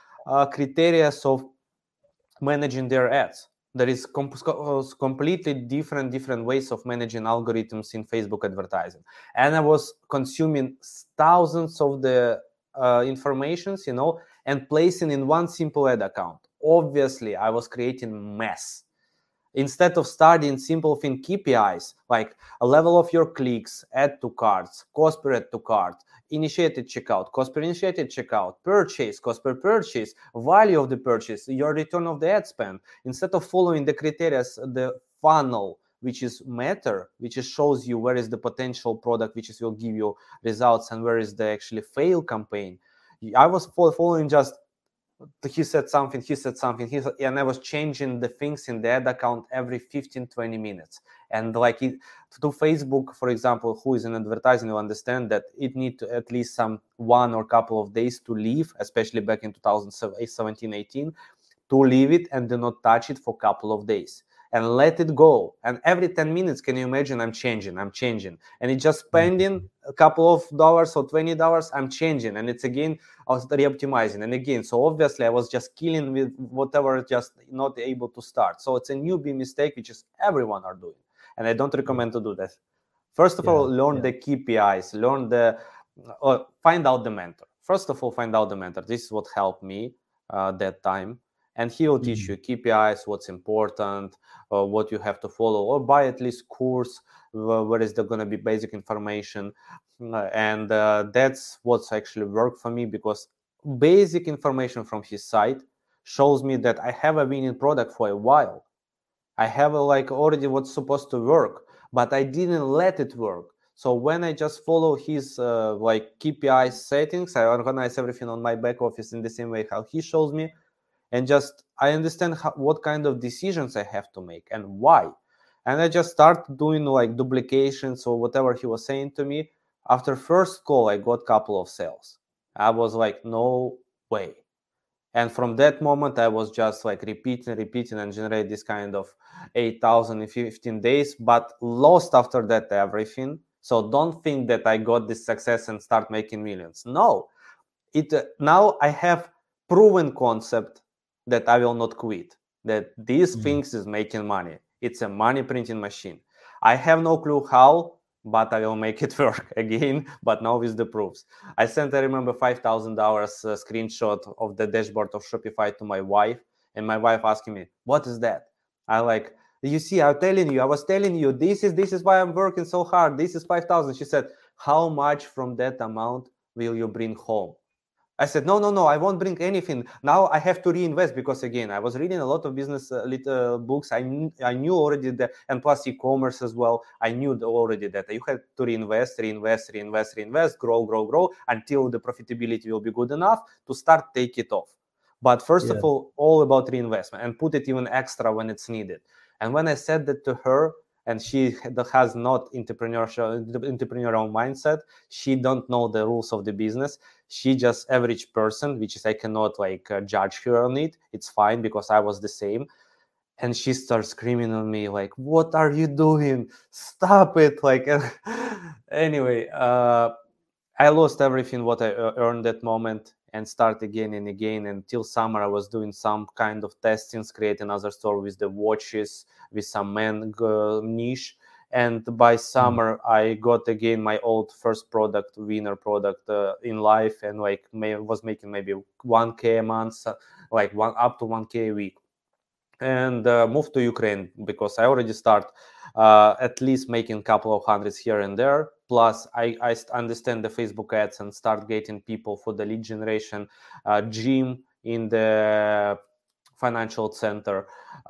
[SPEAKER 1] criteria of managing their ads. There is completely different ways of managing algorithms in Facebook advertising. And I was consuming thousands of the informations, and placing in one simple ad account. Obviously, I was creating mess. Instead of studying simple thing KPIs, like a level of your clicks, add to carts, cost per add to cart, initiated checkout, cost per initiated checkout, purchase, cost per purchase, value of the purchase, your return of the ad spend. Instead of following the criteria, the funnel, which is matter, which is shows you where is the potential product, which is will give you results, and where is the actually fail campaign. I was following just he said something, and I was changing the things in the ad account every 15-20 minutes. And like to Facebook, for example, who is in advertising, will understand that it need to at least one or couple of days to leave, especially back in 2017-18. to leave it and do not touch it for a couple of days and let it go. And every 10 minutes, can you imagine, I'm changing. And it's just spending a couple of dollars or $20, I'm changing. And it's again, I was re-optimizing. And again, so obviously I was just killing with whatever, just not able to start. So it's a newbie mistake, which is everyone are doing. And I don't recommend to do that. First of all, learn the KPIs, find out the mentor. First of all, find out the mentor. This is what helped me that time. And he will teach you KPIs, what's important, what you have to follow, or buy at least course where is there going to be basic information. And that's what's actually worked for me, because basic information from his site shows me that I have a winning product for a while. I have already what's supposed to work, but I didn't let it work. So when I just follow his KPI settings, I organize everything on my back office in the same way how he shows me. And just I understand what kind of decisions I have to make and why. And I just start doing duplications or whatever he was saying to me. After first call, I got a couple of sales. I was like, no way. And from that moment, I was just repeating and generate this kind of 8,000 in 15 days, but lost after that everything. So don't think that I got this success and start making millions. No, now I have proven concept that I will not quit, that these things is making money. It's a money printing machine. I have no clue how, but I will make it work again, but now with the proofs. I remember $5,000 screenshot of the dashboard of Shopify to my wife, and my wife asking me, what is that? You see, I was telling you, this is why I'm working so hard. This is 5,000. She said, how much from that amount will you bring home? I said, no, I won't bring anything. Now I have to reinvest, because again, I was reading a lot of business books. I knew already that, and plus e-commerce as well. I knew already that you had to reinvest, grow until the profitability will be good enough to start take it off. But first of all about reinvestment, and put it even extra when it's needed. And when I said that to her, and she has not entrepreneurial mindset, she don't know the rules of the business. She just average person, which is I cannot judge her on it. It's fine, because I was the same. And she starts screaming on me what are you doing? Stop it! Anyway, I lost everything what I earned that moment, and start again and again. Until summer, I was doing some kind of testings, create another store with the watches, with some men niche. And by summer, I got again my old first product, winner product in life, and was making maybe 1K a month, up to 1K a week. And moved to Ukraine, because I already start at least making a couple of hundreds here and there. Plus, I understand the Facebook ads and start getting people for the lead generation, gym in the financial center.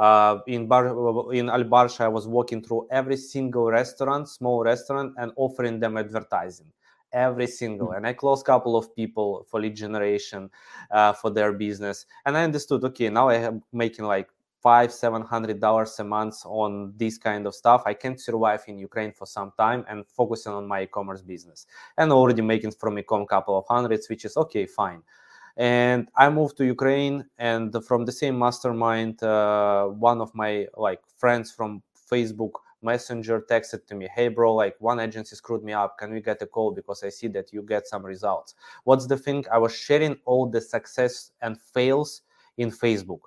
[SPEAKER 1] In Al Barsha, I was walking through every single restaurant, small restaurant, and offering them advertising. Every single. And I closed a couple of people for lead generation for their business. And I understood, okay, now I am making $500-700 a month on this kind of stuff. I can survive in Ukraine for some time and focusing on my e-commerce business, and already making from e-com couple of hundreds, which is okay, fine. And I moved to Ukraine, and from the same mastermind, one of my friends from Facebook Messenger texted to me, hey bro, one agency screwed me up, can we get a call, because I see that you get some results. What's the thing? I was sharing all the success and fails in Facebook.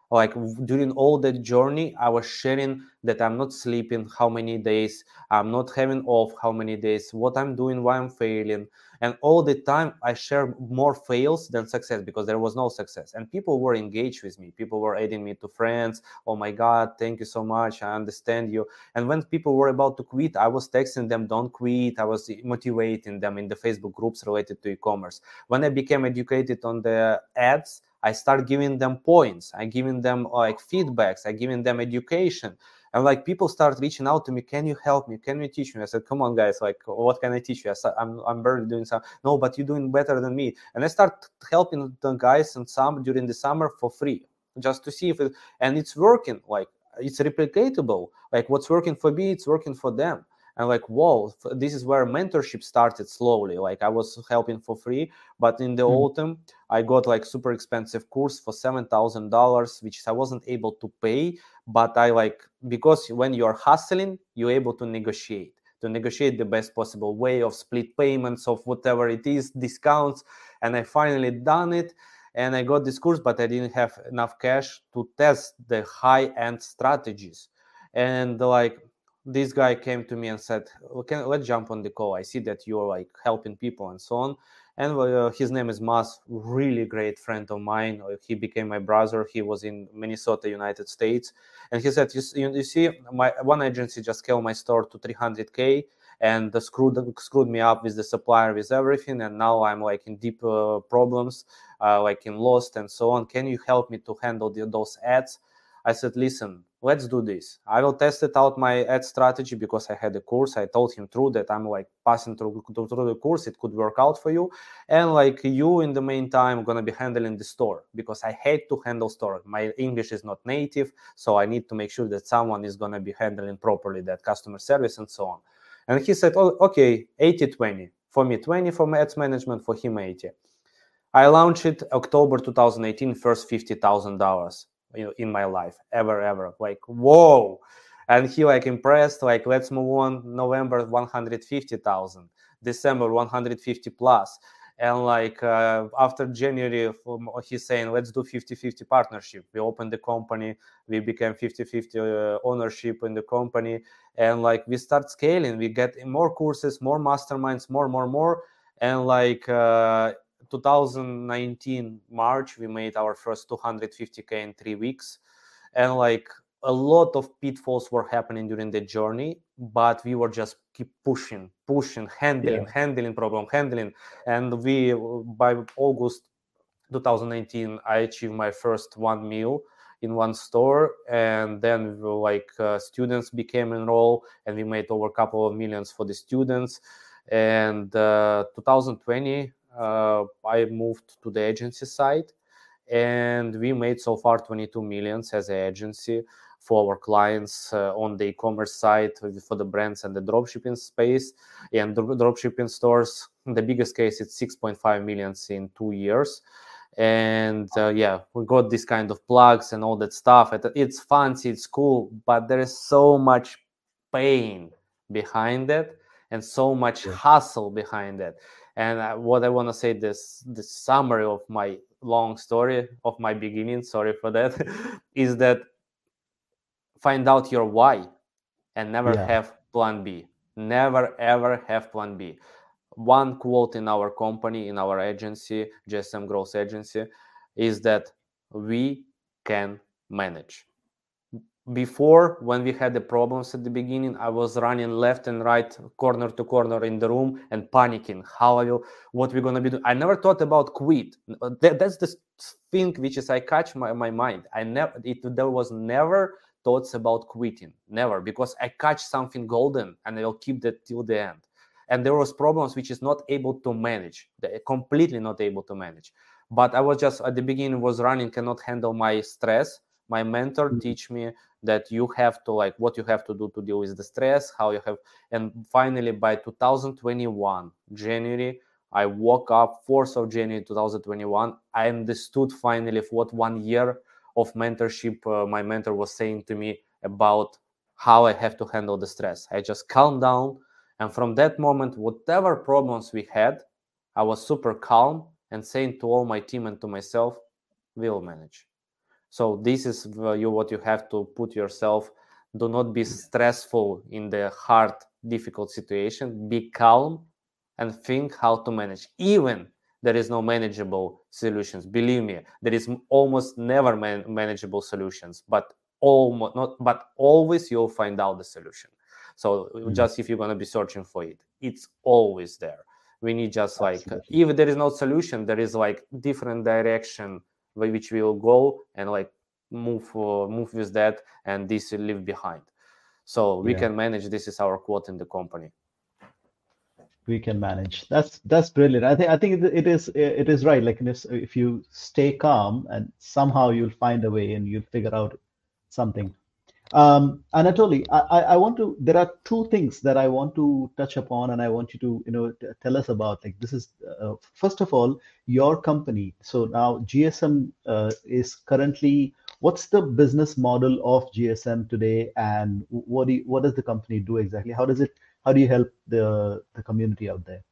[SPEAKER 1] During all that journey, I was sharing that I'm not sleeping how many days, I'm not having off how many days, what I'm doing, why I'm failing. And all the time I share more fails than success, because there was no success. And people were engaged with me. People were adding me to friends. Oh my God, thank you so much. I understand you. And when people were about to quit, I was texting them, don't quit. I was motivating them in the Facebook groups related to e-commerce. When I became educated on the ads, I start giving them points. I giving them feedbacks. I giving them education. And people start reaching out to me. Can you help me? Can you teach me? I said, come on, guys. What can I teach you? I said, I'm barely doing some. No, but you're doing better than me. And I start helping the guys and some during the summer for free, just to see if and it's working. It's replicatable. What's working for me, it's working for them. And like, whoa, this is where mentorship started slowly. Like I was helping for free, but in the autumn, I got like super expensive course for $7,000, which I wasn't able to pay. But I like, because when you're hustling, you're able to negotiate the best possible way of split payments of whatever it is, discounts. And I finally done it. And I got this course, but I didn't have enough cash to test the high-end strategies. And like, this guy came to me and said, okay, let's jump on the call. I see that you're like helping people and so on. And his name is Mas, really great friend of mine. He became my brother. He was in Minnesota, United States. And he said, you see, my one agency just scaled my store to 300K and screwed me up with the supplier, with everything. And now I'm like in deep problems, like in lost and so on. Can you help me to handle those ads? I said, listen, let's do this. I will test it out my ad strategy because I had a course. I told him through that I'm like passing through the course. It could work out for you. And like you in the meantime, going to be handling the store because I hate to handle store. My English is not native. So I need to make sure that someone is going to be handling properly that customer service and so on. And he said, oh, okay, 80-20. For me, 20 for my ads management, for him, 80. I launched it October 2018, first $50,000. In my life, ever, like, whoa. And he like impressed, like, let's move on. November, 150,000, December, 150 plus. And like after January, he's saying, let's do 50-50 partnership. We opened the company, we became 50-50 ownership in the company. And like we start scaling, we get more courses, more masterminds, more. And like 2019 March, we made our first 250K in 3 weeks. And like a lot of pitfalls were happening during the journey, but we were just keep pushing, handling problem. And we, by August 2019, I achieved my first 1 mil in one store. And then like students became enrolled and we made over a couple of millions for the students. And 2020, I moved to the agency side, and we made so far 22 millions as an agency for our clients on the e-commerce side for the brands and the dropshipping space. And the dropshipping stores, the biggest case, it's 6.5 millions in 2 years. And we got this kind of plugs and all that stuff. It's fancy, it's cool, but there is so much pain behind it and so much hustle behind it. And what I want to say, this summary of my long story, of my beginning, sorry for that, is that find out your why and never have plan B. Never, ever have plan B. One quote in our company, in our agency, GSM Growth Agency, is that we can manage. Before, when we had the problems at the beginning, I was running left and right, corner to corner in the room and panicking. What we're gonna be doing? I never thought about quit. That's the thing which is I catch my mind. There was never thoughts about quitting, never, because I catch something golden and I will keep that till the end. And there was problems which is not able to manage, completely not able to manage. But I was just at the beginning was running, cannot handle my stress. My mentor teach me that you have to like what you have to do to deal with the stress, how you have. And finally, by 2021 January, I woke up 4th of January 2021. I understood finally what 1 year of mentorship my mentor was saying to me about how I have to handle the stress. I just calmed down, and from that moment, whatever problems we had, I was super calm and saying to all my team and to myself, we'll manage. So this is what you have to put yourself. Do not be stressful in the hard, difficult situation. Be calm and think how to manage. Even there is no manageable solutions. Believe me, there is almost never manageable solutions, but always you'll find out the solution. So just if you're going to be searching for it, it's always there. We need just like, if there is no solution, there is like different direction which we will go and like move with that, and this will leave behind. So we can manage. This is our quote in the company.
[SPEAKER 2] We can manage. That's brilliant. I think it is right. Like if you stay calm and somehow you'll find a way and you'll figure out something. Anatoly, I want to, there are two things that I want to touch upon and I want you to, tell us about. Like this is, first of all, your company. So now GSM is currently, what's the business model of GSM today and what does the company do exactly? How do you help the community out there?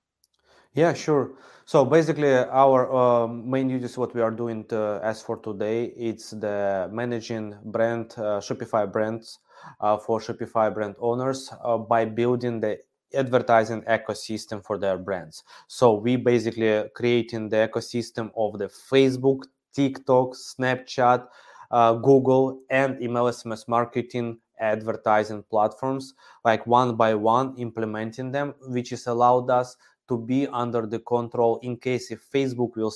[SPEAKER 1] Yeah, sure. So basically, our main duties, what we are doing as for today, it's the managing brand, Shopify brands for Shopify brand owners by building the advertising ecosystem for their brands. So we basically creating the ecosystem of the Facebook, TikTok, Snapchat, Google, and email SMS marketing advertising platforms, like one by one implementing them, which has allowed us to be under the control in case if Facebook will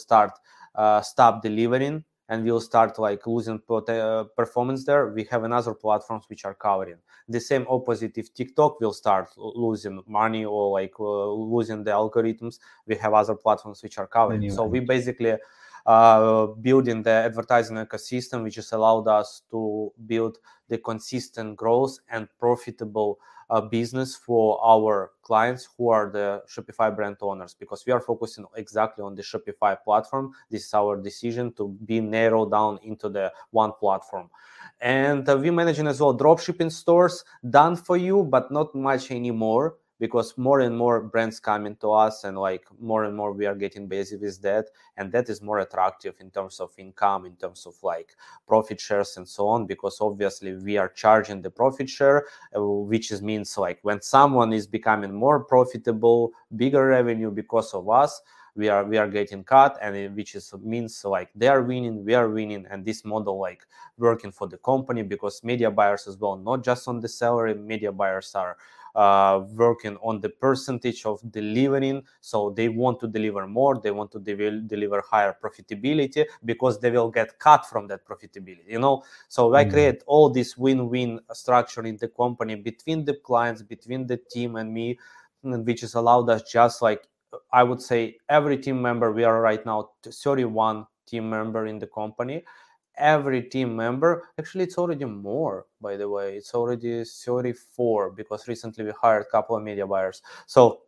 [SPEAKER 1] stop delivering and will start like losing performance there. We have another platforms which are covering the same opposite. If TikTok will start losing money or like losing the algorithms, we have other platforms which are covering.
[SPEAKER 2] Then you
[SPEAKER 1] So we
[SPEAKER 2] manage.
[SPEAKER 1] basically building the advertising ecosystem, which has allowed us to build the consistent growth and profitable business for our clients who are the Shopify brand owners, because we are focusing exactly on the Shopify platform. This is our decision to be narrowed down into the one platform. And we managing as well dropshipping stores done for you, but not much anymore, because more and more brands coming to us and like more and more we are getting busy with that, and that is more attractive in terms of income, in terms of like profit shares and so on, because obviously we are charging the profit share, which is means like when someone is becoming more profitable, bigger revenue because of us, we are getting cut, and which is means like they are winning, we are winning, and this model like working for the company, because media buyers as well, not just on the salary, media buyers are working on the percentage of delivering. So they want to deliver more, they want to deliver higher profitability, because they will get cut from that profitability. So I create all this win-win structure in the company between the clients, between the team and me, which has allowed us, just like I would say every team member, we are right now 31 team member in the company. Every team member, actually it's already more, by the way, it's already 34, because recently we hired a couple of media buyers. So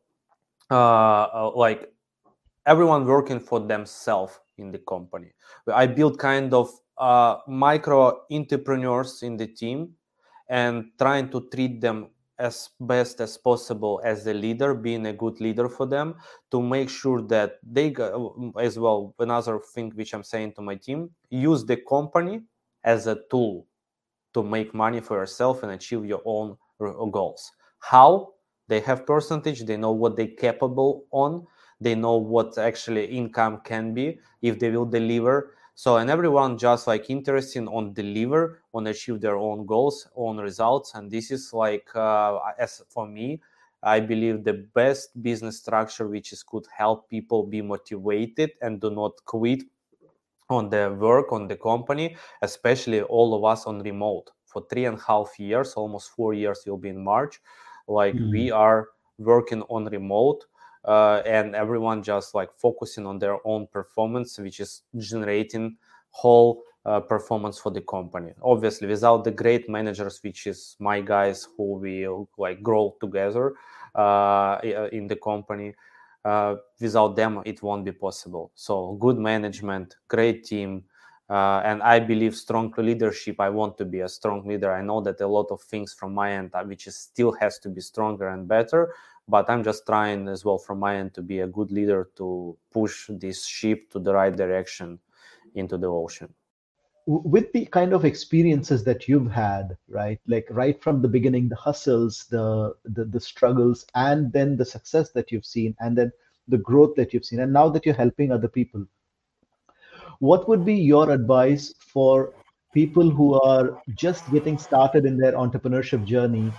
[SPEAKER 1] like everyone working for themselves in the company. I built kind of micro entrepreneurs in the team, and trying to treat them as best as possible as a leader, being a good leader for them, to make sure that they as well. Another thing which I'm saying to my team: use the company as a tool to make money for yourself and achieve your own goals. How? They have percentage, they know what they're capable on, they know what actually income can be if they will deliver. So, and everyone just like interested on deliver, on achieve their own goals, own results. And this is like, as for me, I believe the best business structure, which is could help people be motivated and do not quit on the work on the company, especially all of us on remote for 3.5 years, almost 4 years will be in March. Like we are working on remote, and everyone just like focusing on their own performance, which is generating whole performance for the company. Obviously, without the great managers, which is my guys who will like grow together in the company, without them it won't be possible. So good management, great team, and I believe strong leadership. I want to be a strong leader. I know that a lot of things from my end which is still has to be stronger and better, but I'm just trying as well from my end to be a good leader, to push this ship to the right direction into the ocean.
[SPEAKER 2] With the kind of experiences that you've had, right? Like right from the beginning, the hustles, the struggles, and then the success that you've seen, and then the growth that you've seen, and now that you're helping other people, what would be your advice for people who are just getting started in their entrepreneurship journey?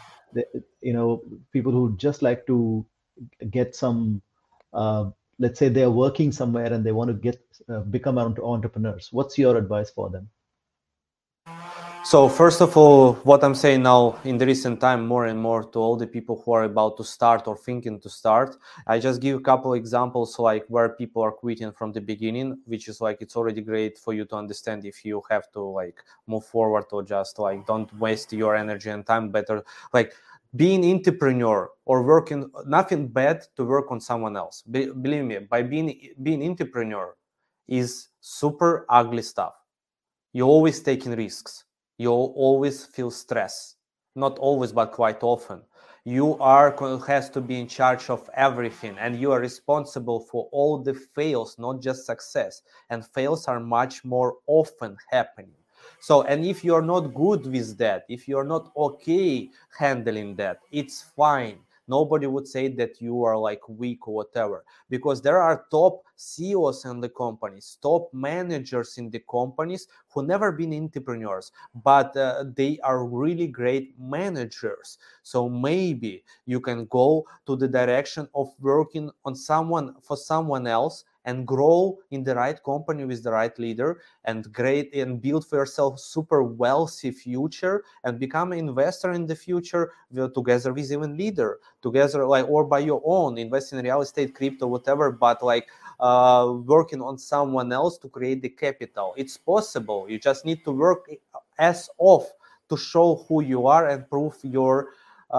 [SPEAKER 2] People who just like to get some, let's say they're working somewhere and they want to get become entrepreneurs. What's your advice for them?
[SPEAKER 1] So first of all, what I'm saying now in the recent time, more and more to all the people who are about to start or thinking to start, I just give a couple examples like where people are quitting from the beginning, which is like it's already great for you to understand if you have to like move forward or just like don't waste your energy and time. Better like being entrepreneur or working, nothing bad to work on someone else. Believe me, by being entrepreneur is super ugly stuff. You're always taking risks. You always feel stress. Not always, but quite often. You are has to be in charge of everything, and you are responsible for all the fails, not just success. And fails are much more often happening. So, and if you're not good with that, if you're not okay handling that, it's fine. Nobody would say that you are like weak or whatever, because there are top CEOs in the companies, top managers in the companies who never been entrepreneurs, but they are really great managers. So maybe you can go to the direction of working on someone for someone else and grow in the right company with the right leader and great and build for yourself super wealthy future and become an investor in the future together with even leader together, like, or by your own, invest in real estate, crypto, whatever, but like working on someone else to create the capital. It's possible. You just need to work as off to show who you are and prove your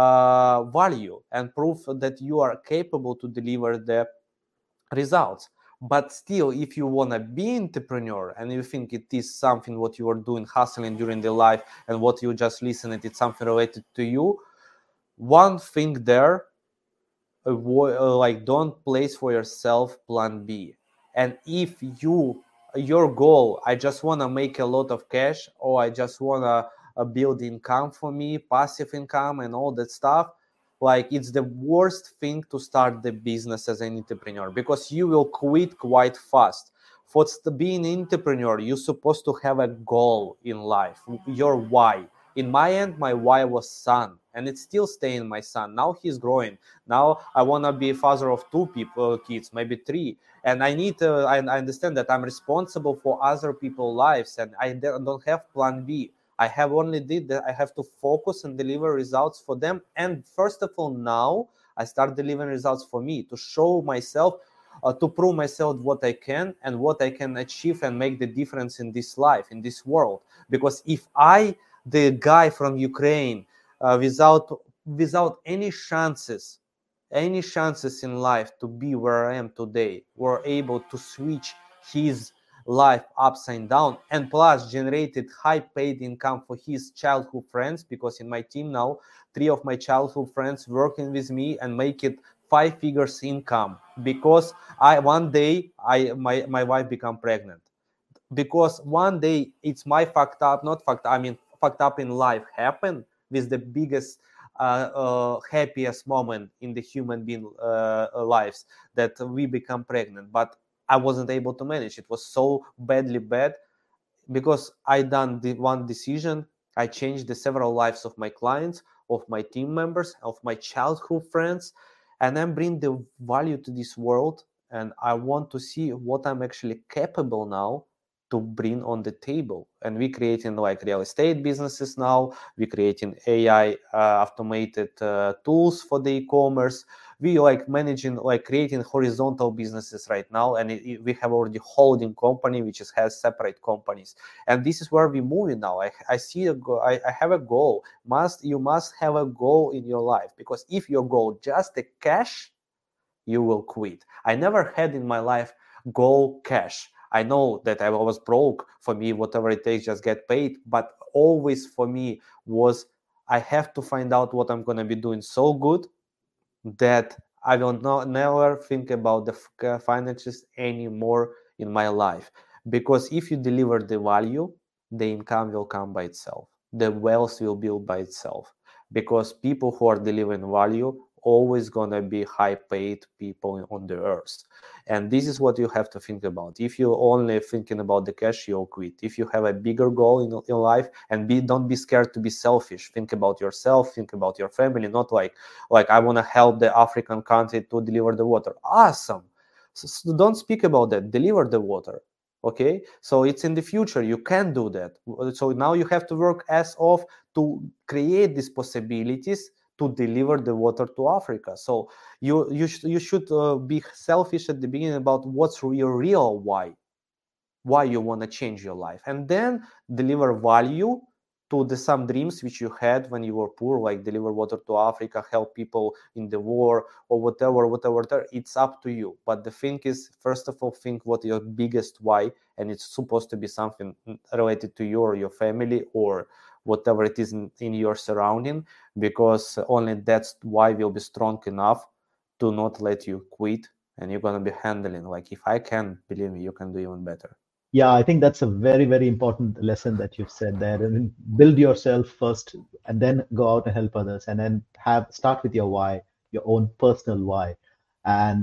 [SPEAKER 1] value and prove that you are capable to deliver the results. But still, if you want to be entrepreneur and you think it is something what you are doing, hustling during the life, and what you just listen, it's something related to you, one thing there, like don't place for yourself plan B. And if your goal, I just want to make a lot of cash, or I just want to build income for me, passive income and all that stuff, like it's the worst thing to start the business as an entrepreneur, because you will quit quite fast. For being an entrepreneur, you're supposed to have a goal in life, your why. In my end, my why was son, and it's still staying my son. Now he's growing. Now I want to be a father of two kids, maybe three, and I need to. I understand that I'm responsible for other people's lives, and I don't have plan B. I have only did that. I have to focus and deliver results for them. And first of all, now I start delivering results for me to show myself, to prove myself what I can and what I can achieve and make the difference in this life, in this world. Because if I, the guy from Ukraine, without any chances in life to be where I am today, were able to switch his life upside down and plus generated high paid income for his childhood friends, because in my team now 3 of my childhood friends working with me and make it 5 figures income, because one day my wife become pregnant, because one day it's my fucked up, not fucked up, I mean fucked up in life happened with the biggest happiest moment in the human being lives, that we become pregnant. But I wasn't able to manage. It was so badly bad, because I done the one decision. I changed the several lives of my clients, of my team members, of my childhood friends, and then bring the value to this world. And I want to see what I'm actually capable now to bring on the table. And we creating like real estate businesses now. We creating AI automated tools for the e-commerce. We like managing, like creating horizontal businesses right now, and we have already holding company which has separate companies, and this is where we're moving now. I see I have a goal. You must have a goal in your life, because if your goal just the cash, you will quit. I never had in my life goal cash. I know that I was broke. For me, whatever it takes, just get paid. But always for me was, I have to find out what I'm going to be doing so good that I will never think about the finances anymore in my life. Because if you deliver the value, the income will come by itself. The wealth will build by itself. Because people who are delivering value always gonna be high paid people on the earth. And this is what you have to think about. If you're only thinking about the cash, you'll quit. If you have a bigger goal in life, and don't be scared to be selfish. Think about yourself, think about your family, not like I want to help the African country to deliver the water. Awesome. So don't speak about that. Deliver the water. Okay, so it's in the future, you can do that. So now you have to work as of to create these possibilities to deliver the water to Africa. So you should be selfish at the beginning about what's your real why you want to change your life, and then deliver value to the some dreams which you had when you were poor, like deliver water to Africa, help people in the war, or whatever. It's up to you. But the thing is, first of all, think what your biggest why, and it's supposed to be something related to your family or whatever it is in your surrounding, because only that's why will be strong enough to not let you quit, and you're going to be handling, like, if I can, believe me, you can do even better.
[SPEAKER 2] Yeah, I think that's a very, very important lesson that you've said there. I mean, build yourself first and then go out and help others, and then start with your why, your own personal why. And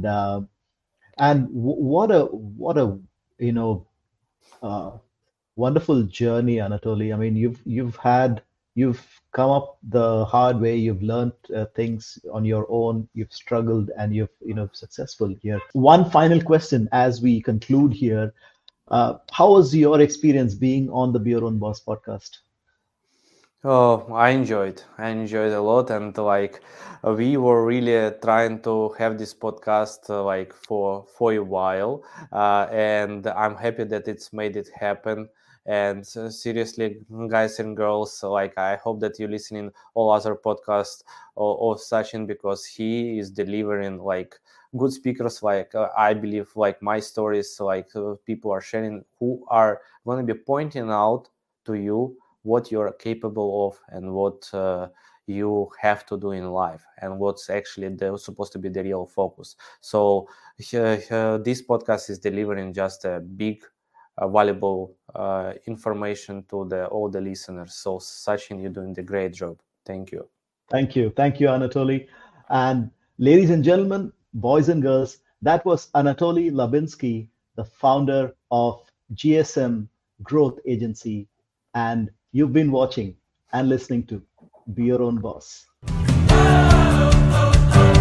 [SPEAKER 2] what a you know uh, wonderful journey, Anatoly. I mean, you've come up the hard way. You've learned things on your own. You've struggled, and you've successful here. One final question as we conclude here. How was your experience being on the Be Your Own Boss podcast?
[SPEAKER 1] Oh, I enjoyed. I enjoyed a lot, and like we were really trying to have this podcast like for a while, and I'm happy that it's made it happen. And seriously, guys and girls, like I hope that you listening all other podcasts of Sachin, because he is delivering like good speakers. Like I believe, like my stories, like people are sharing who are going to be pointing out to you what you're capable of and what you have to do in life, and what's actually supposed to be the real focus. So this podcast is delivering just a big valuable information to all the listeners. So Sachin, you're doing the great job. Thank you.
[SPEAKER 2] Thank you. Thank you, Anatoly. And ladies and gentlemen, boys and girls, that was Anatoly Labinsky, the founder of GSM Growth Agency. And you've been watching and listening to Be Your Own Boss.